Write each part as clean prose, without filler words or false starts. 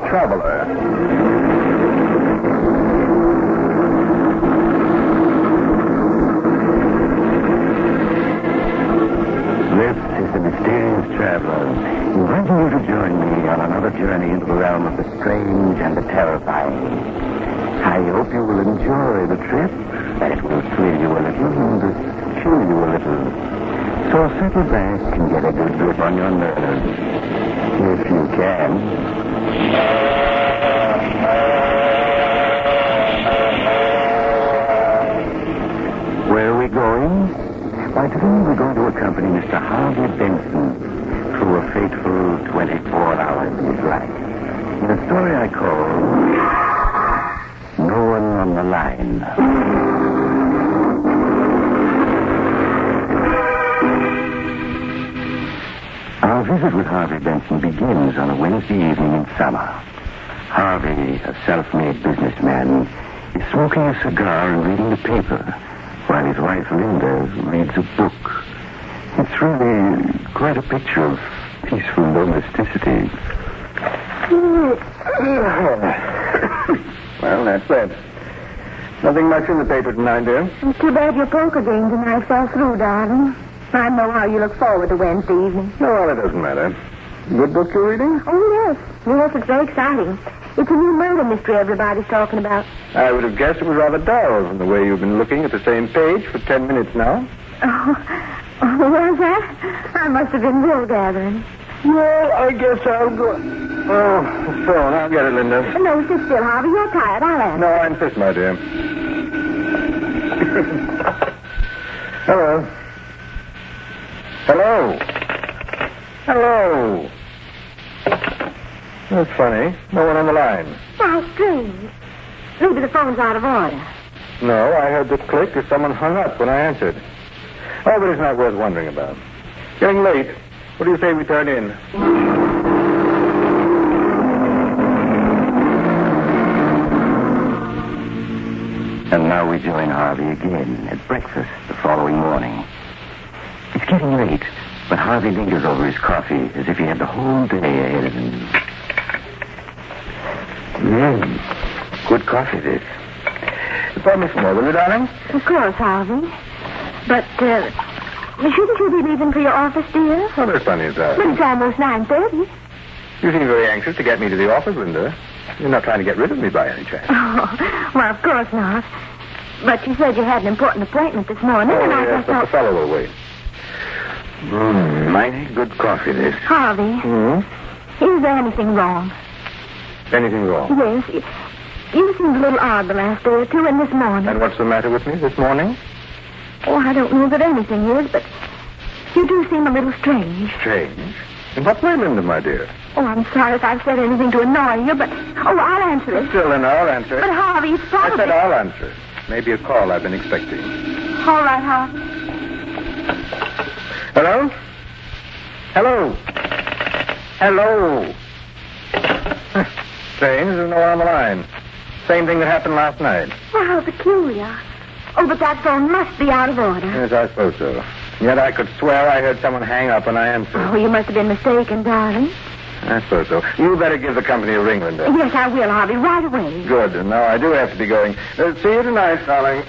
traveler. This is the Mysterious Traveler, inviting you to join me on another journey into the realm of the strange and the terrifying. I hope you will enjoy the trip, that it will thrill you a little and chill you a little. So settle back and get a good grip on your nerves, if you can. Where are we going? Why, today we're going to accompany Mr. Harvey Benson through a fateful 24 hours of his life. In a story I call No One on the Line. Our visit with Harvey Benson begins on a Wednesday evening in summer. Harvey, a self-made businessman, is smoking a cigar and reading the paper, while his wife Linda reads a book. It's really quite a picture of peaceful domesticity. Well, that's it. Nothing much in the paper tonight, dear. It's too bad your poker game tonight fell through, darling. I know how you look forward to Wednesday evening. No, well, it doesn't matter. Good book you're reading? Oh, yes. Yes, it's very exciting. It's a new murder mystery everybody's talking about. I would have guessed it was rather dull from the way you've been looking at the same page for 10 minutes now. Oh, was that? I must have been wool gathering. Well, I guess I'll go. Oh, the phone. I'll get it, Linda. No, sit still, Harvey. You're tired. I'll answer. No, I insist, my dear. Hello. Hello. Hello. That's funny. No one on the line. How strange. Maybe the phone's out of order. No, I heard the click as someone hung up when I answered. Oh, but it's not worth wondering about. Getting late. What do you say we turn in? And now we join Harvey again at breakfast the following morning. It's getting late, but Harvey lingers over his coffee as if he had the whole day ahead of him. Good coffee, this. Pour me some more, will you, darling? Of course, Harvey. But, shouldn't you be leaving for your office, dear? Oh, there's plenty of time. But it's almost 9:30. You seem very anxious to get me to the office, Linda. You're not trying to get rid of me by any chance. Oh, well, of course not. But you said you had an important appointment this morning, Oh, and I yes, just but thought... the fellow will wait. Mighty good coffee, this. Harvey, is there anything wrong? Anything wrong? Yes. You seemed a little odd the last day or two, and this morning. And what's the matter with me this morning? Oh, I don't know that anything is, but you do seem a little strange. Strange? In what way, Linda, my dear? Oh, I'm sorry if I've said anything to annoy you, but... Oh, I'll answer it. Still, Linda, I'll answer. But, Harvey, it's I probably... said I'll answer. Maybe a call I've been expecting. All right, Harvey. Hello? Hello? Hello? Strange, there's no one on the line. Same thing that happened last night. Well, how peculiar. Oh, but that phone must be out of order. Yes, I suppose so. Yet I could swear I heard someone hang up when I answered. Oh, you must have been mistaken, darling. I suppose so. You better give the company a ring, Linda. Yes, I will, Harvey, right away. Good. And now I do have to be going. See you tonight, darling.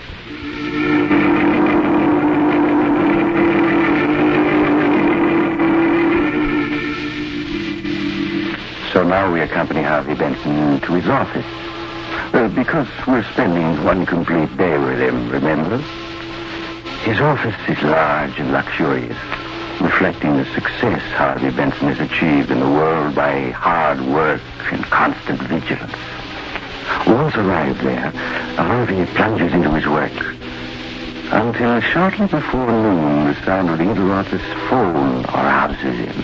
So now we accompany Harvey Benson to his office. Because we're spending one complete day with him, remember? His office is large and luxurious, reflecting the success Harvey Benson has achieved in the world by hard work and constant vigilance. Once arrived there, Harvey plunges into his work until shortly before noon the sound of either office phone arouses him.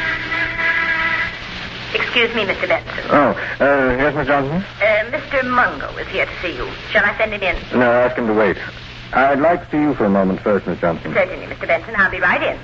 Excuse me, Mr. Benson. Yes, Miss Johnson? Mr. Mungo is here to see you. Shall I send him in? No, ask him to wait. I'd like to see you for a moment first, Miss Johnson. Certainly, Mr. Benson. I'll be right in.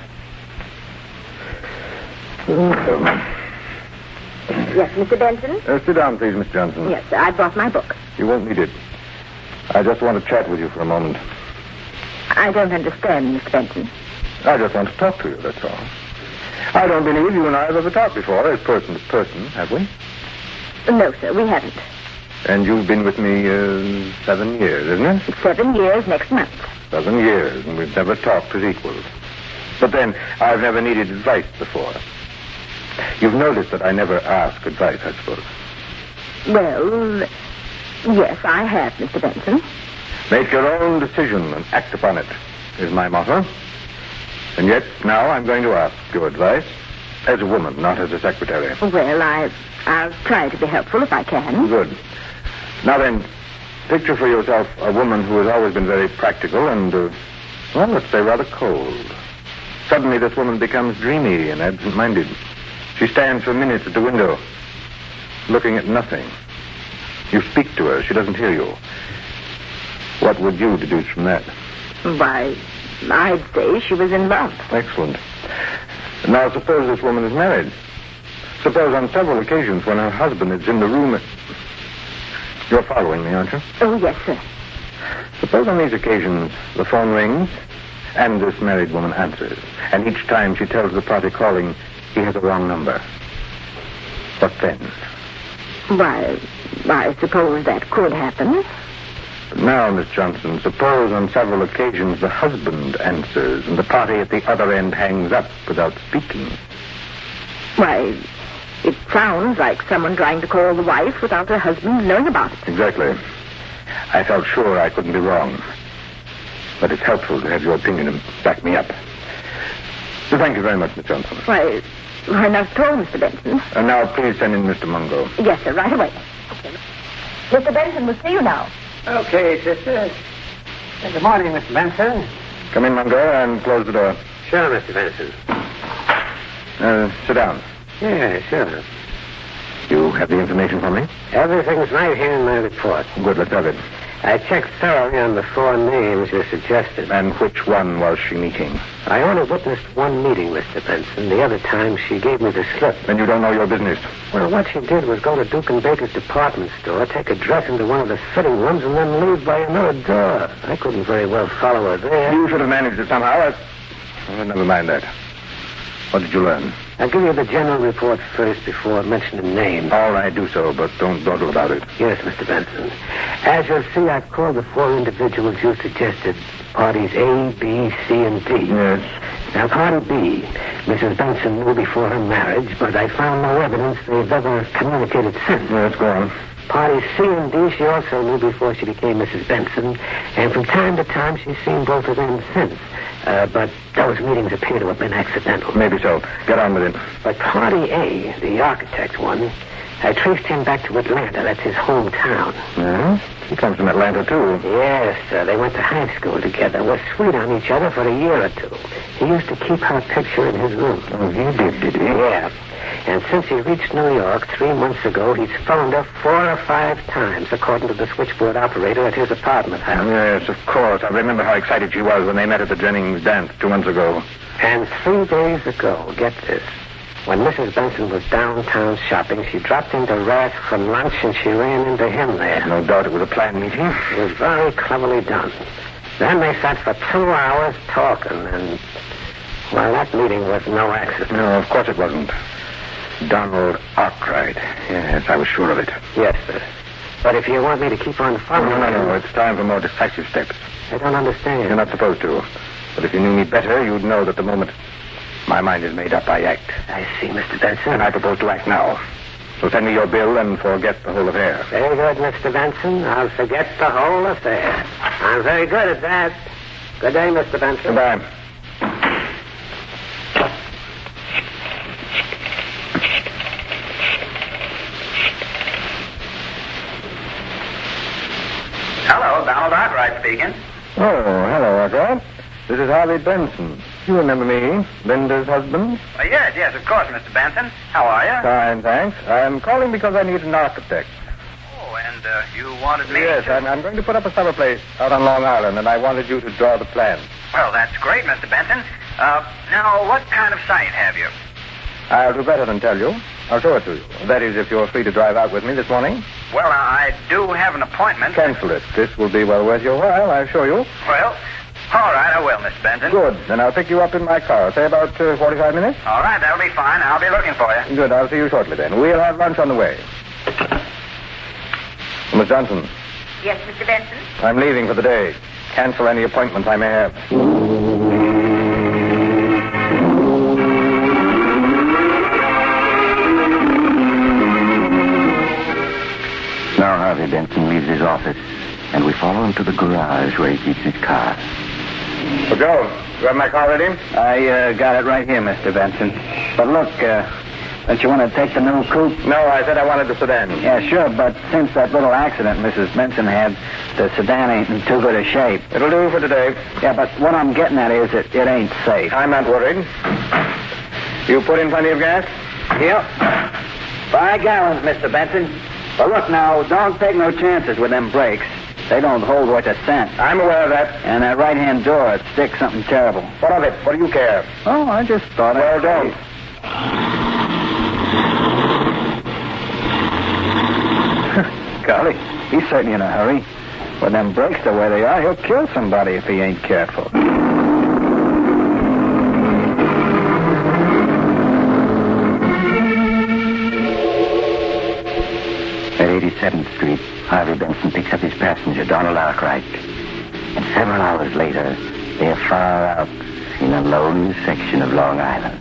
Yes, Mr. Benson? Sit down, please, Miss Johnson. Yes, sir. I brought my book. You won't need it. I just want to chat with you for a moment. I don't understand, Mr. Benson. I just want to talk to you, that's all. I don't believe you and I have ever talked before, as person to person, have we? No, sir, we haven't. And you've been with me 7 years, isn't it? 7 years next month. 7 years, and we've never talked as equals. But then, I've never needed advice before. You've noticed that I never ask advice, I suppose. Well, yes, I have, Mr. Benson. Make your own decision and act upon it, is my motto. And yet, now I'm going to ask your advice as a woman, not as a secretary. Well, I'll try to be helpful if I can. Good. Now then, picture for yourself a woman who has always been very practical and, well, let's say rather cold. Suddenly this woman becomes dreamy and absent-minded. She stands for minutes at the window, looking at nothing. You speak to her. She doesn't hear you. What would you deduce from that? Why, I'd say she was in love. Excellent. Now, suppose this woman is married. Suppose on several occasions when her husband is in the room... You're following me, aren't you? Oh, yes, sir. Suppose on these occasions the phone rings and this married woman answers. And each time she tells the party calling he has a wrong number. What then? Why, I suppose that could happen. But now, Miss Johnson, suppose on several occasions the husband answers and the party at the other end hangs up without speaking. Why, it sounds like someone trying to call the wife without her husband knowing about it. Exactly. I felt sure I couldn't be wrong. But it's helpful to have your opinion and back me up. So thank you very much, Miss Johnson. Why, not at all, Mr. Benson. And now please send in Mr. Mungo. Yes, sir, right away. Mr. Benson will see you now. Okay, sister. Good morning, Mr. Benson. Come in, Mungo, and close the door. Sure, Mr. Benson. Sit down. Yeah, sure. You have the information for me? Everything's right here in my report. Good, let's have it. I checked thoroughly on the 4 names you suggested. And which one was she meeting? I only witnessed one meeting, Mr. Benson. The other time she gave me the slip. Then you don't know your business. Well, what she did was go to Duke & Baker's department store, take a dress into one of the fitting rooms, and then leave by another door. I couldn't very well follow her there. You should have managed it somehow. Never mind that. What did you learn? I'll give you the general report first before mentioning names. All right, do so, but don't dawdle about it. Yes, Mr. Benson. As you'll see, I've called the 4 individuals you suggested. Parties A, B, C, and D. Yes. Now, party B, Mrs. Benson knew before her marriage, but I found no evidence they've ever communicated since. Yes, go on. Parties C and D she also knew before she became Mrs. Benson, and from time to time she's seen both of them since. But those meetings appear to have been accidental. Maybe so. Get on with it. But Party A, the architect one, I traced him back to Atlanta. That's his hometown. Yeah? He comes from Atlanta, too. Yes, sir. They went to high school together. Were sweet on each other for a year or 2. He used to keep her picture in his room. Oh, he did he? Yeah. And since he reached New York 3 months ago, he's phoned her 4 or 5 times, according to the switchboard operator at his apartment house. Yes, of course. I remember how excited she was when they met at the Jennings dance 2 months ago. And 3 days ago, get this, when Mrs. Benson was downtown shopping, she dropped into Rath for lunch and she ran into him there. No doubt it was a planned meeting. It was very cleverly done. Then they sat for 2 hours talking, and, well, that meeting was no accident. No, of course it wasn't. Donald Arkwright. Yes, I was sure of it. Yes, sir. But if you want me to keep on following... No. It's time for more decisive steps. I don't understand. You're not supposed to. But if you knew me better, you'd know that the moment my mind is made up, I act. I see, Mr. Benson. And I propose to act now. So send me your bill and forget the whole affair. Very good, Mr. Benson. I'll forget the whole affair. I'm very good at that. Good day, Mr. Benson. Goodbye. Hello, Donald Arkwright speaking. Oh, hello, Arkwright. This is Harvey Benson. You remember me, Linda's husband? Yes, of course, Mr. Benson. How are you? Fine, thanks. I'm calling because I need an architect. Oh, and you wanted me Yes, to... I'm going to put up a summer place out on Long Island, and I wanted you to draw the plan. Well, that's great, Mr. Benson. Now, what kind of site have you? I'll do better than tell you. I'll show it to you. That is, if you're free to drive out with me this morning. Well, I do have an appointment. Cancel it. This will be well worth your while, I assure you. Well, all right, I will, Mr. Benson. Good. Then I'll pick you up in my car. Say about 45 minutes. All right, that'll be fine. I'll be looking for you. Good. I'll see you shortly then. We'll have lunch on the way. Miss Johnson, Yes, Mr. Benson? I'm leaving for the day. Cancel any appointments I may have. Now Harvey Benson leaves his office, and we follow him to the garage where he keeps his car. So, Joe, you have my car ready? I got it right here, Mr. Benson. But look, don't you want to take the new coupe? No, I said I wanted the sedan. Yeah, sure, but since that little accident Mrs. Benson had, the sedan ain't in too good a shape. It'll do for today. Yeah, but what I'm getting at is it ain't safe. I'm not worried. You put in plenty of gas? Yep. 5 gallons, Mr. Benson. But look now, don't take no chances with them brakes. They don't hold worth a cent. I'm aware of that. And that right-hand door, it sticks something terrible. What of it? What do you care? Oh, I just thought Well, don't. Golly, he's certainly in a hurry. With them brakes the way they are, he'll kill somebody if he ain't careful. At 87th Street, Harvey Benson picks up his passenger, Donald Arkwright. And several hours later, they are far out in a lonely section of Long Island.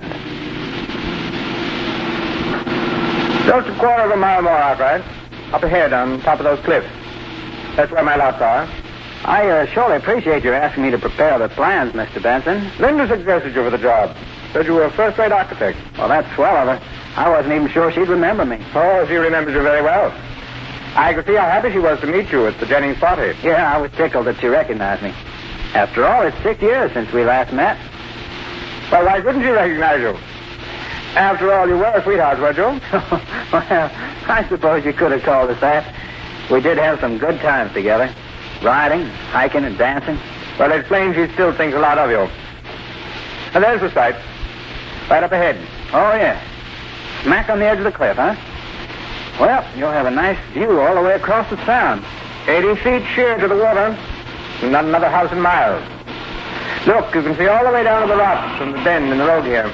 Just a quarter of a mile more, Arkwright. Up ahead on top of those cliffs. That's where my lots are. I surely appreciate your asking me to prepare the plans, Mr. Benson. Linda suggested you for the job. Said you were a first-rate architect. Well, that's swell of her. I wasn't even sure she'd remember me. Oh, she remembers you very well. I could see how happy she was to meet you at the Jennings party. Yeah, I was tickled that she recognized me. After all, it's 6 years since we last met. Well, why couldn't she recognize you? After all, you were sweethearts, weren't you? Well, I suppose you could have called us that. We did have some good times together. Riding, hiking, and dancing. Well, it's plain she still thinks a lot of you. And there's the site. Right up ahead. Oh, yeah. Smack on the edge of the cliff, huh? Well, you'll have a nice view all the way across the Sound. 80 feet sheer to the water. Not another house in miles. Look, you can see all the way down to the rocks from the bend in the road here.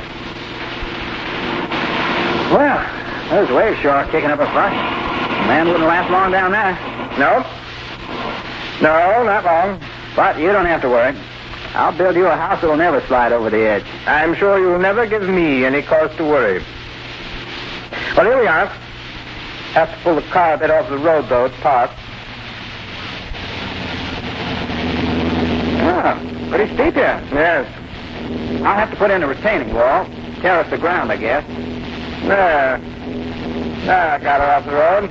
Well, those waves sure are kicking up a fuss. The man wouldn't last long down there. No? No, not long. But you don't have to worry. I'll build you a house that'll never slide over the edge. I'm sure you'll never give me any cause to worry. Well, here we are. Have to pull the car a bit off the road, though. It's parked. Ah, pretty steep here. Yes. I'll have to put in a retaining wall. Terrace the ground, I guess. There. I got her off the road.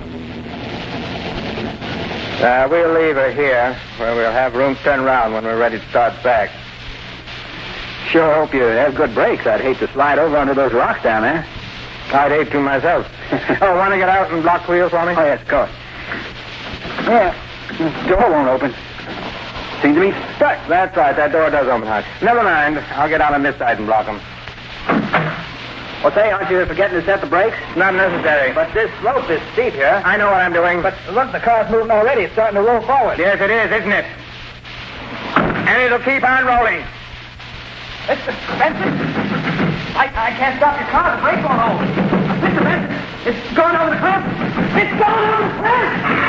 We'll leave her here, where we'll have room to turn around when we're ready to start back. Sure hope you have good brakes. I'd hate to slide over under those rocks down there. I'd hate to myself. Oh, want to get out and block the wheels for me? Oh, yes, of course. Yeah, the door won't open. Seems to be stuck. That's right, that door does open hard. Never mind, I'll get out on this side and block them. Well, say, aren't you forgetting to set the brakes? Not necessary. But this slope is steep here. I know what I'm doing. But look, the car's moving already. It's starting to roll forward. Yes, it is, isn't it? And it'll keep on rolling. Mr. Benson? I can't stop your car. The brake won't hold. Mr. Benson, it's going over the cliff. It's going over the cliff!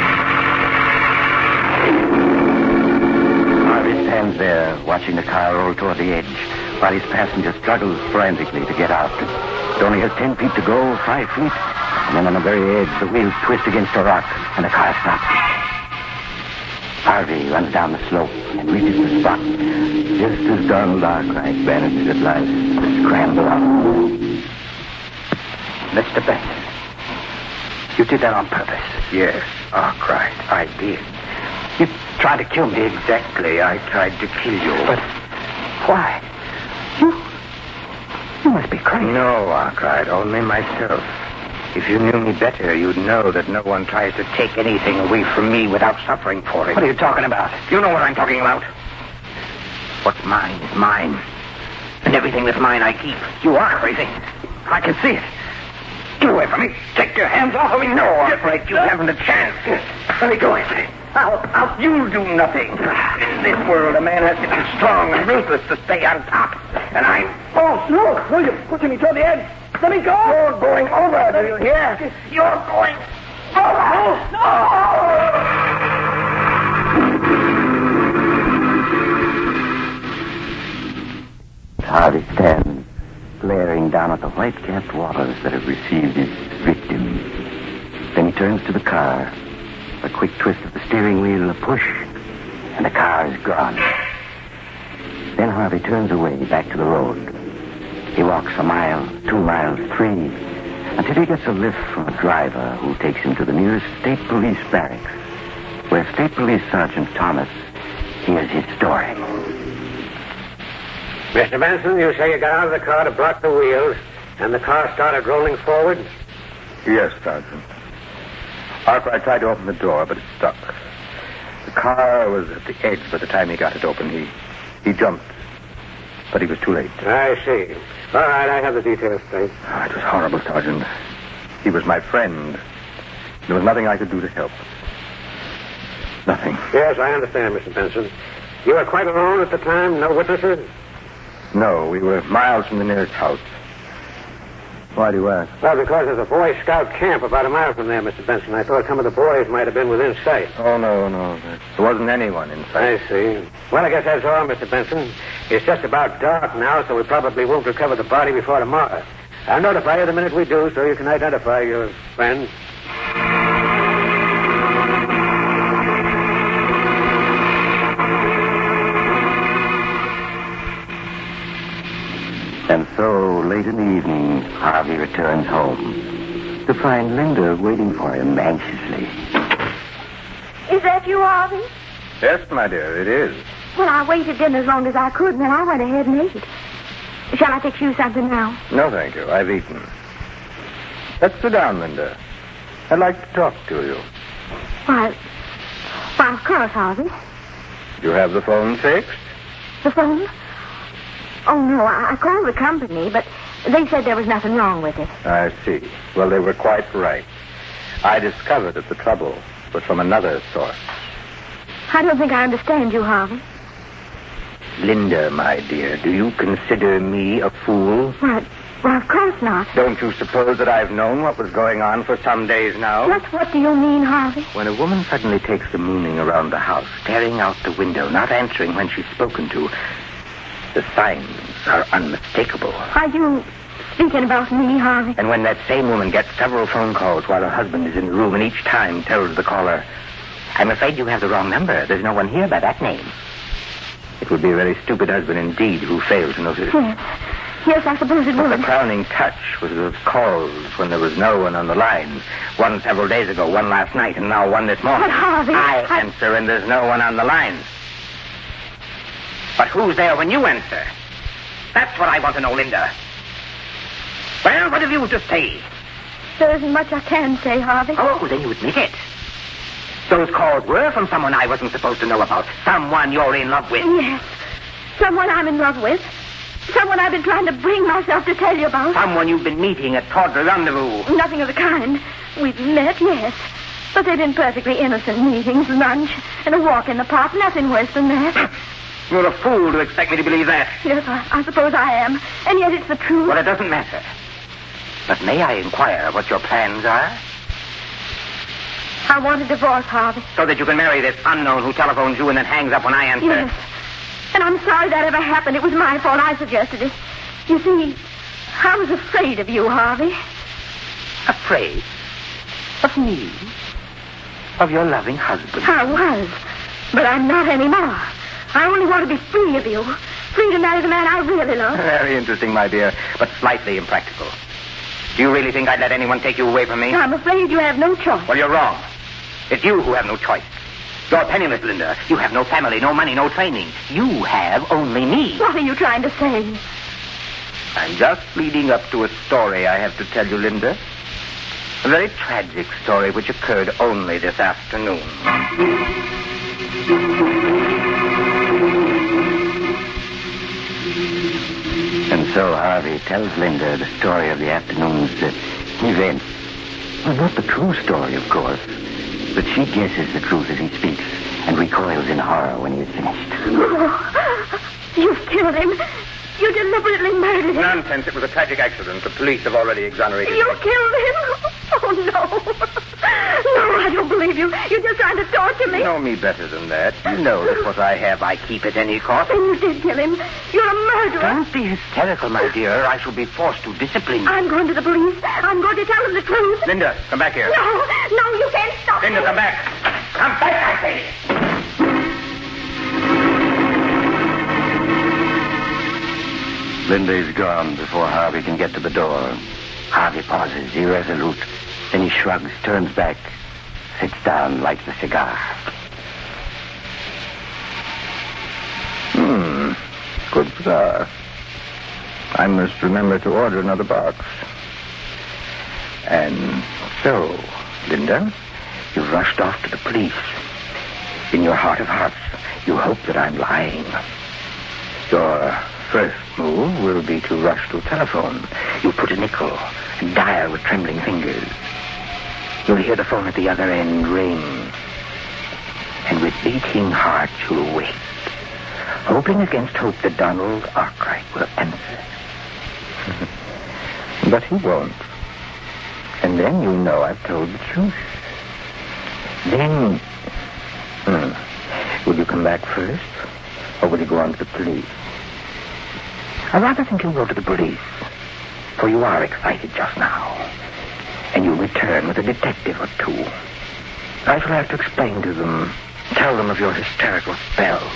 Harvey stands there, watching the car roll toward the edge, while his passenger struggles frantically to get out. It only has 10 feet to go, 5 feet, and then on the very edge, the wheels twist against a rock, and the car stops. Harvey runs down the slope and reaches the spot, just as Donald Arkwright manages at last to scramble out. Mr. Benson, you did that on purpose. Yes, Arkwright, I did. You tried to kill me. Exactly, I tried to kill you. But why? You must be crazy. No, Arkwright, only myself. If you knew me better, you'd know that no one tries to take anything away from me without suffering for it. What are you talking about? You know what I'm talking about. What's mine is mine. And everything that's mine I keep. You are crazy. I can see it. Get away from me. Take your hands off of me. No, Arkwright, you haven't a chance. Let me go, Anthony. You'll do nothing. In this world, a man has to be strong and ruthless to stay on top. And I'm... Oh, no, you're pushing me toward the edge. Let me go. You're going over, do you hear? You're going Harvey stands, glaring down at the white-capped waters that have received his victim. Then he turns to the car. A quick twist of the steering wheel, a push, and the car is gone. Then Harvey turns away back to the road. He walks a mile, 2 miles, 3, until he gets a lift from a driver who takes him to the nearest state police barracks, where State Police Sergeant Thomas hears his story. Mr. Benson, you say you got out of the car to block the wheels, and the car started rolling forward? Yes, Sergeant. Arthur, I tried to open the door, but it stuck. The car was at the edge by the time he got it open. He jumped, but he was too late. I see. All right, I have the details straight. Oh, it was horrible, Sergeant. He was my friend. There was nothing I could do to help. Nothing. Yes, I understand, Mr. Benson. You were quite alone at the time? No witnesses? No, we were miles from the nearest house. Why do you ask? Well, because there's a Boy Scout camp about a mile from there, Mr. Benson. I thought some of the boys might have been within sight. Oh, no. There wasn't anyone in sight. I see. Well, I guess that's all, Mr. Benson. It's just about dark now, so we probably won't recover the body before tomorrow. I'll notify you the minute we do, so you can identify your friend. And so, late in the evening, Harvey returns home to find Linda waiting for him anxiously. Is that you, Harvey? Yes, my dear, it is. Well, I waited dinner as long as I could, and then I went ahead and ate. Shall I fix you something now? No, thank you. I've eaten. Let's sit down, Linda. I'd like to talk to you. Why, of course, Harvey. You have the phone fixed? The phone? Oh, no, I called the company, but they said there was nothing wrong with it. I see. Well, they were quite right. I discovered that the trouble was from another source. I don't think I understand you, Harvey. Linda, my dear, do you consider me a fool? Well, of course not. Don't you suppose that I've known what was going on for some days now? What do you mean, Harvey? When a woman suddenly takes the mooning around the house, staring out the window, not answering when she's spoken to, the signs are unmistakable. Are you speaking about me, Harvey? And when that same woman gets several phone calls while her husband is in the room, and each time tells the caller, "I'm afraid you have the wrong number. There's no one here by that name." It would be a very stupid husband indeed who failed to notice. Yes, I suppose it But would. the crowning touch was those calls when there was no one on the line. One several days ago, one last night, and now one this morning. But, Harvey, I answer and there's no one on the line. But who's there when you answer? That's what I want to know, Linda. Well, what have you to say? There isn't much I can say, Harvey. Oh, then you admit it. Those calls were from someone I wasn't supposed to know about. Someone you're in love with. Yes. Someone I'm in love with. Someone I've been trying to bring myself to tell you about. Someone you've been meeting at Tawdry Rendezvous. Nothing of the kind. We've met, yes. But they've been perfectly innocent meetings, lunch, and a walk in the park. Nothing worse than that. You're a fool to expect me to believe that. Yes, I suppose I am. And yet it's the truth. Well, it doesn't matter. But may I inquire what your plans are? I want a divorce, Harvey. So that you can marry this unknown who telephones you and then hangs up when I answer. Yes. And I'm sorry that ever happened. It was my fault. I suggested it. You see, I was afraid of you, Harvey. Afraid? Of me? Of your loving husband? I was. But I'm not anymore. I only want to be free of you. Free to marry the man I really love. Very interesting, my dear, but slightly impractical. Do you really think I'd let anyone take you away from me? I'm afraid you have no choice. Well, you're wrong. It's you who have no choice. You're penniless, Linda. You have no family, no money, no training. You have only me. What are you trying to say? I'm just leading up to a story I have to tell you, Linda. A very tragic story which occurred only this afternoon. And so Harvey tells Linda the story of the afternoon's events. Well, not the true story, of course, but she guesses the truth as he speaks and recoils in horror when he is finished. Oh, you've killed him. You deliberately murdered him. Nonsense. It was a tragic accident. The police have already exonerated You him. killed him? Oh, no. No, I don't believe you. You're just trying to torture me. You know me better than that. You know that what I have I keep at any cost. Then you did kill him. You're a murderer. Don't be hysterical, my dear. I shall be forced to discipline you. I'm going to the police. I'm going to tell them the truth. Linda, come back here. No, you can't stop Linda, me. come back. Come back, I say. Linda is gone before Harvey can get to the door. Harvey pauses, irresolute. Then he shrugs, turns back, sits down, lights a cigar. Good cigar. I must remember to order another box. And so, Linda, You've rushed off to the police. In your heart of hearts, you hope that I'm lying. Your first move will be to rush to a telephone. You put a nickel and dial with trembling fingers. You'll hear the phone at the other end ring. And with beating heart, you'll wait, hoping against hope that Donald Arkwright will answer. But he won't. And then you know I've told the truth. Then, will you come back first, or will you go on to the police? I rather think you'll go to the police, for you are excited just now, and you'll return with a detective or two. I shall have to explain to them, tell them of your hysterical spells.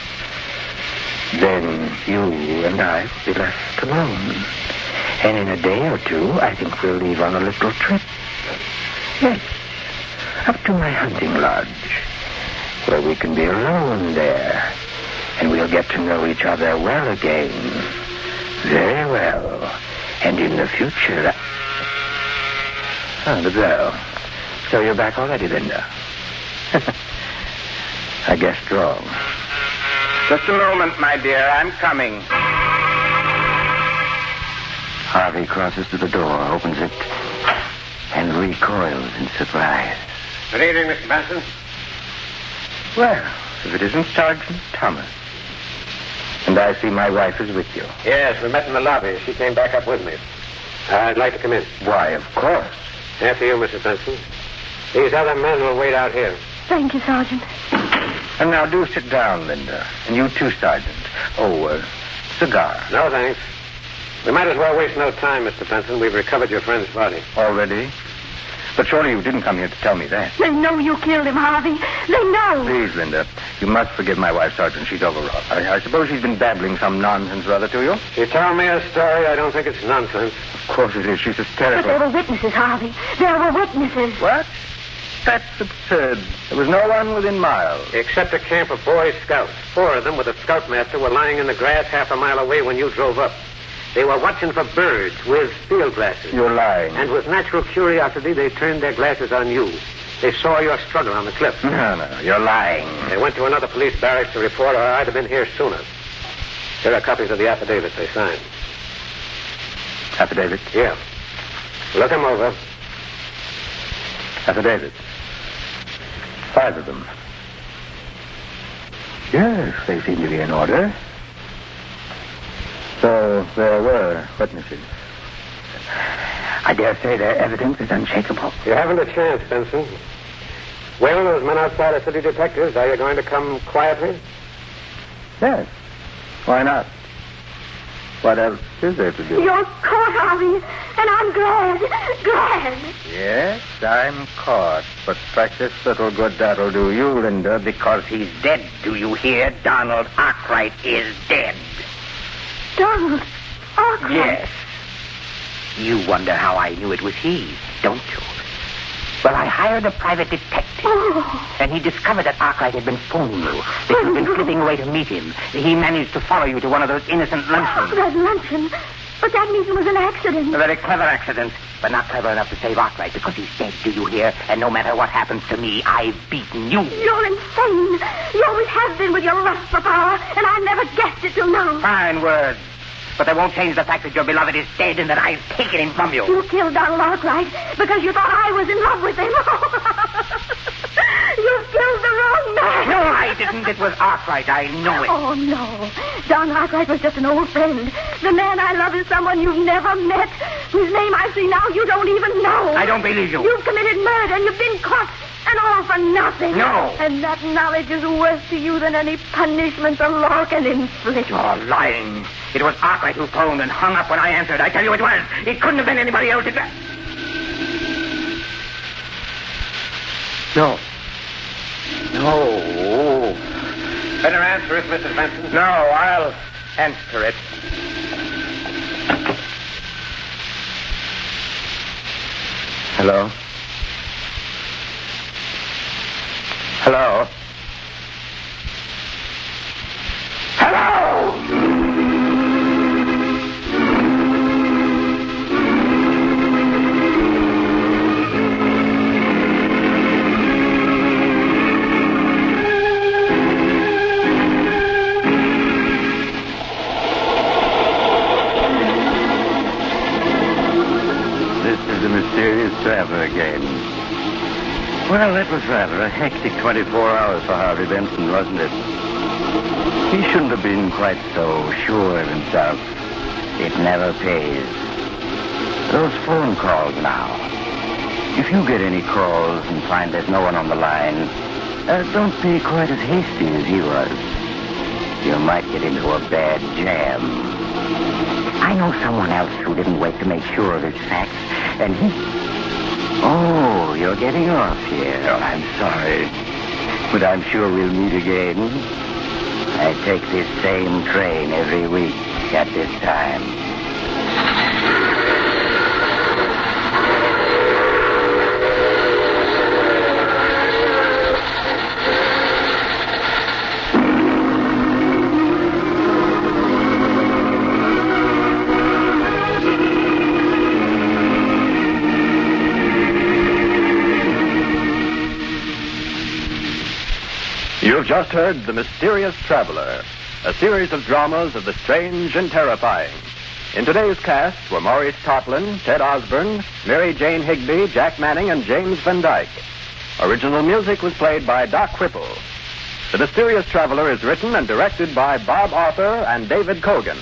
Then you and I will be left alone, and in a day or two, I think we'll leave on a little trip. Yes. Up to my hunting lodge, where we can be alone there, and we'll get to know each other well again. Very well. And in the future... Oh, the bell. So you're back already, Linda? I guessed wrong. Just a moment, my dear. I'm coming. Harvey crosses to the door, opens it, and recoils in surprise. Good evening, Mr. Benson. Well, if it isn't Sergeant Thomas. And I see my wife is with you. Yes, we met in the lobby. She came back up with me. I'd like to come in. Why, of course. After you, Mrs. Benson. These other men will wait out here. Thank you, Sergeant. And now do sit down, Linda. And you too, Sergeant. Oh, cigar. No, thanks. We might as well waste no time, Mr. Benson. We've recovered your friend's body. Already? But surely you didn't come here to tell me that. They know you killed him, Harvey. They know. Please, Linda, you must forgive my wife, Sergeant. She's overwrought. I suppose she's been babbling some nonsense or other to you? You tell me a story, I don't think it's nonsense. Of course it is. She's hysterical. But there were witnesses, Harvey. There were witnesses. What? That's absurd. There was no one within miles. Except a camp of Boy Scouts. 4 of them with a scoutmaster were lying in the grass half a mile away when you drove up. They were watching for birds with field glasses. You're lying. And with natural curiosity, they turned their glasses on you. They saw your struggle on the cliff. No, you're lying. They went to another police barracks to report, or I'd have been here sooner. Here are copies of the affidavits they signed. Affidavits? Yeah. Look them over. Affidavits. 5 of them. Yes, they seem to be in order. So there were witnesses. I dare say their evidence is unshakable. You haven't a chance, Benson. Well, those men outside are city detectives. Are you going to come quietly? Yes. Why not? What else is there to do? You're caught, Harvey, and I'm glad. Glad. Yes, I'm caught. But precious little good that'll do you, Linda, because he's dead. Do you hear? Donald Arkwright is dead. Donald Arkwright? Yes. You wonder how I knew it was he, don't you? Well, I hired a private detective, and he discovered that Arkwright had been phoning you, that you'd been slipping away to meet him. He managed to follow you to one of those innocent luncheons. That luncheon? But that means it was an accident. A very clever accident, but not clever enough to save Arkwright, because he's dead, do you hear? And no matter what happens to me, I've beaten you. You're insane. You always have been with your lust for power, and I never guessed it till now. Fine words. But they won't change the fact that your beloved is dead and that I've taken him from you. You killed Donald Arkwright because you thought I was in love with him. You've killed the wrong man. No, I didn't. It was Arkwright. I know it. Oh, no. Don Arkwright was just an old friend. The man I love is someone you've never met, whose name I see now you don't even know. I don't believe you. You've committed murder, and you've been caught, and all for nothing. No. And that knowledge is worse to you than any punishment the law can inflict. You're lying. It was Arkwright who phoned and hung up when I answered. I tell you it was. It couldn't have been anybody else. No. No. Better answer it, Mrs. Benson. No, I'll answer it. Hello? Hello? Traveler again. Well, that was rather a hectic 24 hours for Harvey Benson, wasn't it? He shouldn't have been quite so sure of himself. It never pays. Those phone calls now. If you get any calls and find there's no one on the line, don't be quite as hasty as he was. You might get into a bad jam. I know someone else who didn't wait to make sure of his facts, and he... Oh, you're getting off here. Oh, I'm sorry. But I'm sure we'll meet again. I take this same train every week at this time. You've just heard The Mysterious Traveler, a series of dramas of the strange and terrifying. In today's cast were Maurice Tarplin, Ted Osborne, Mary Jane Higby, Jack Manning, and James Van Dyke. Original music was played by Doc Whipple. The Mysterious Traveler is written and directed by Bob Arthur and David Kogan.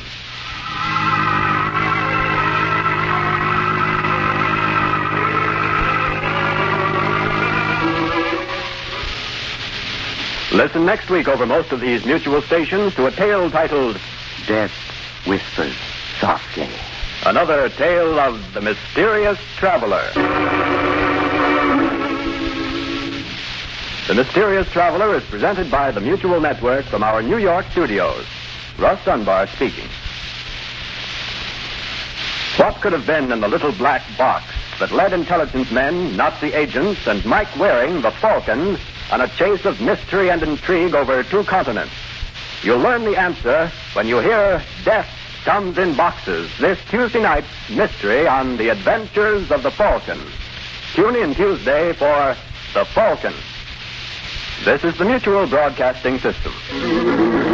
Listen next week over most of these mutual stations to a tale titled Death Whispers Softly. Another Tale of the Mysterious Traveler. The Mysterious Traveler is presented by the Mutual Network from our New York studios. Russ Dunbar speaking. What could have been in the little black box that led intelligence men, Nazi agents, and Mike Waring, the Falcon, on a chase of mystery and intrigue over 2 continents? You'll learn the answer when you hear Death Comes in Boxes this Tuesday night's mystery on The Adventures of the Falcon. Tune in Tuesday for The Falcon. This is the Mutual Broadcasting System.